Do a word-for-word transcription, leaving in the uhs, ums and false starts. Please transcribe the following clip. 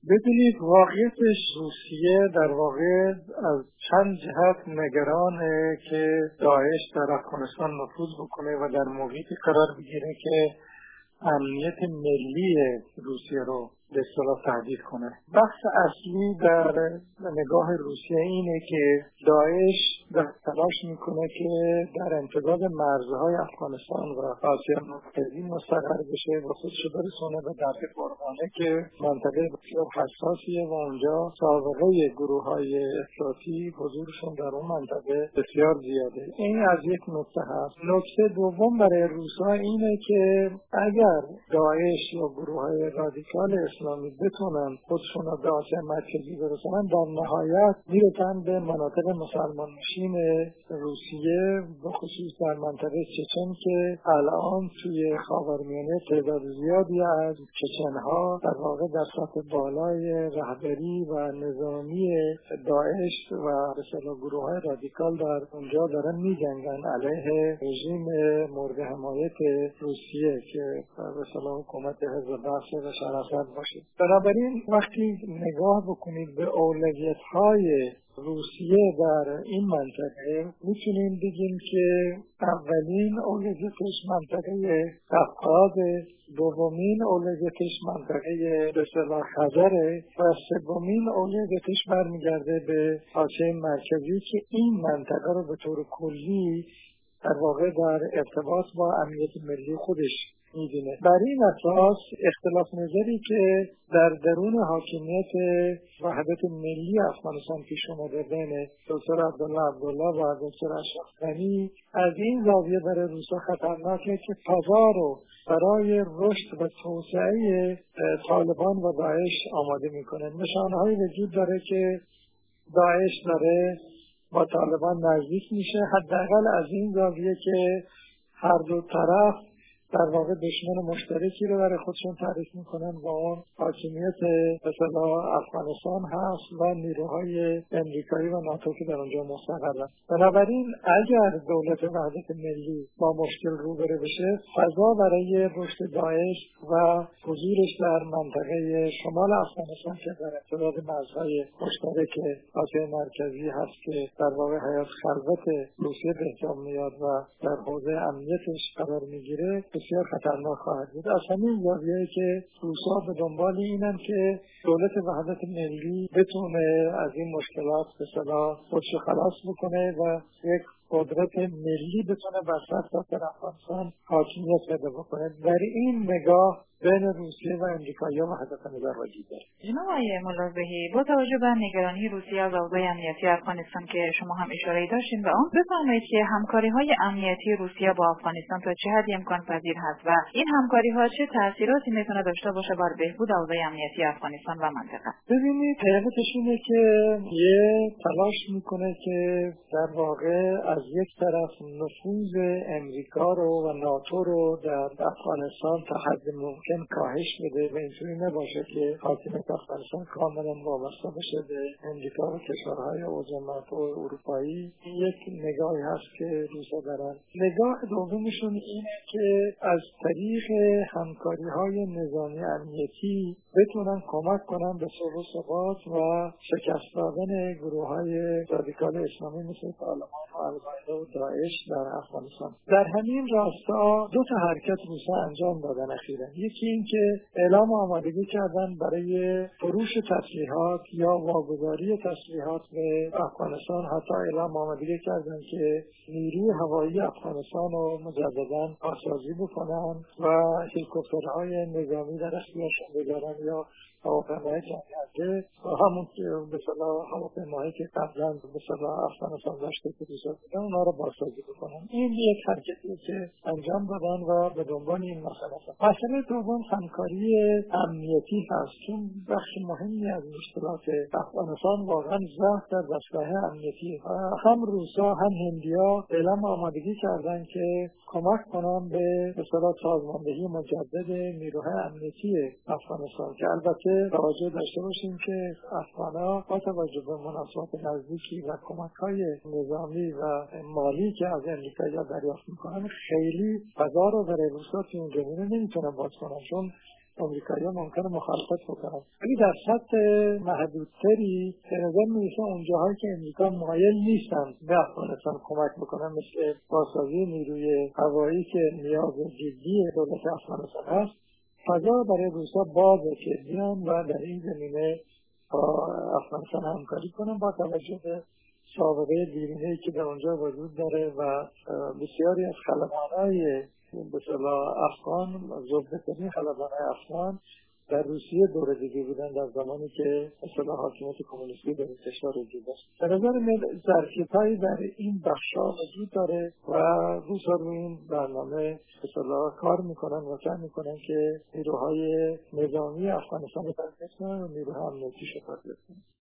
ببینید واقعیتش روسیه در واقع از چند جهت نگرانه که داعش در افغانستان نفوذ بکنه و در محیطی قرار بگیره که امنیت ملی روسیه رو به اصطلاح تهدید کنه. بحث اصلی در نگاه روسیه اینه که داعش در تلاش میکنه که در امتداد مرزهای افغانستان و آسیا مرکزی مستقر بشه و خودش رو برسونه به درب فرغانه که منطقه بسیار حساسیه و اونجا سابقه گروه های افراطی حضورشون در اون منطقه بسیار زیاده. این از یک نکته هست. نکته دوم برای روسا اینه که اگر داعش یا گروه های رادیکال اسلامی بتونن خودشون رو به آسیا مرکزی برسونن، در نهایت میرسن به مناطق مسلمان نشین روسیه، به خصوص در منطقه چچن که الان توی خاورمیانه تعداد زیادی از چچنها در واقع در سطح بالای رهبری و نظامی داعش و به اصطلاح گروه‌های رادیکال در اونجا دارن می‌جنگن علیه رژیم مورد حمایت روسیه که به اصطلاح حکومت حزب بعث بشار اسد باشه. بنابراین وقتی نگاه بکنید به اولویت‌های روسیه در این منطقه، میتونیم بگیم که اولین اولویتش منطقه قفقاز، دومین اولویتش منطقه به اصطلاح خزره و سومین اولویتش برمیگرده به آسیای مرکزی که این منطقه رو به طور کلی در واقع در ارتباط با امنیت ملی خودش می‌بینه. بر این اساس اختلاف نظری که در درون حاکمیت وحدت ملی افغانستان پیش اومده بین دکتر عبدالله عبدالله و دکتر اشرف غنی از این زاویه برای روسا خطرناکه که فضا رو برای رشد و توسعه طالبان و داعش آماده میکنه. نشانه‌هایی وجود داره که داعش داره با طالبان نزدیک میشه، حداقل از این زاویه که هر دو طرف در واقع دشمن مشترکی رو برای خودشون تعریف میکنن و اون حاکمیت مثلا افغانستان هست و نیروهای امریکایی و ناتو که در اونجا مستقرن. بنابراین اگر دولت وحدت ملی با مشکل روبرو بشه، فضا برای رشد داعش و حضورش در منطقه شمال افغانستان که در ارتباط مرزهای مشترک آسیای مرکزی هست که در واقع حیات خلوت روسیه به حساب میاد و در حوزه امنیتش قرار میگیره، بسیار خطرناک خواهد بود. از همین زاویه‌ای که روسا به دنبال اینن که دولت وحدت ملی بتونه از این مشکلات به اصطلاح خودش خلاص بکنه و یک قدرت ملی بتونه بر سطح افغانستان حاکمیت پیدا بکنه. در این نگاه بین روسیه و امریکایی وحدت نظر وجود داره. جناب آقای ملاحظه‌ای، با توجه به نگرانی روسیه از اوضاع امنیتی افغانستان که شما هم اشاره داشتین به آن، بفرمایید که همکاری‌های امنیتی روسیه با افغانستان تا چه حدی امکان پذیر هست و این همکاری‌ها چه تأثیراتی میتونه داشته باشه بر بهبود اوضاع امنیتی افغانستان و منطقه؟ ببینید، حقیقتش اینه که یه تلاش میکنه که در واقع از یک طرف نفوذ امریکا رو و ناتو رو در افغانستان تا حد ممکن کاهش بده و اینطوری نباشه که حاکمیت افغانستان کاملا وابسته بشه به امریکا و کشورهای عضو ناتو اروپایی. یک نگاهی هست که روسا دارن. نگاه دومشون اینه که از طریق همکاری‌های نظامی امنیتی بتونن کمک کنن به صلح و ثبات و شکست دادن گروه‌های رادیکال اسلامی مثل طالبان و القاعده و داعش در افغانستان. در همین راستا دو تا حرکت روسا انجام دادن اخیراً. یکی این که اعلام آمادگی کردن برای فروش تسلیحات یا واگذاری تسلیحات به افغانستان. حتی اعلام آمادگی کردن که نیروی هوایی افغانستان رو مجدداً بازسازی بکنن و هلیکوپترهای نظامی در اختیارشون بذارن یا هواپیماهای جنگنده و همون که به اصطلاح هواپیماهایی که قبلا به اصطلاح افغانستان داشته که روسا بودن اونا رو بازسازی بکنن. این یک حرکتی که انجام دادن و به دنبال این مسئله هست. مسئله دوم همکاری امنیتی هست، چون بخش مهمی از مشکلات افغانستان واقعا ضعف در دستگاه امنیتی. هم روسا هم هندیا اعلام آمادگی کردن که کمک کنن به به اصطلاح سازماندهی مجدد نیروهای امنیتی افغانستان که البته توجه داشته باشیم که افغان‌ها با توجه به مناسبات نزدیکی و کمک‌های نظامی و مالی که از امریکا دریافت می‌کنن، خیلی فضا رو برای روسا توی این زمینه نمی‌تونن باز کنن، چون آمریکایی‌ها ممکنه مخالفت بکنن، ولی در سطح محدودتری به نظر میرسه اونجاهایی که امریکا مایل نیستن به افغانستان کمک بکنن، مثل بازسازی نیروی هوایی که نیاز جدی دولت افغانستان هست، فضا برای روسا بازه که بیان و در این زمینه با افغانستان همکاری کنن با توجه به سابقه دیرینه‌ای که در اونجا وجود داره و بسیاری از خلبان‌های به اصطلاح افغان، زبده‌ترین خلبان‌های افغان در روسیه دوره دیگه بودن در زمانی که به اصطلاح حاکمیت کمونیستی در این کشور وجود داشت. به نظر من ظرفیت‌هایی در این بخش‌ها وجود داره و روس‌ها روی این برنامه به اصطلاح کار میکنن و سعی میکنن که نیروهای نظامی افغانستان رو تقویت کنن و نیروهای امنیتیش رو تقویت کنن.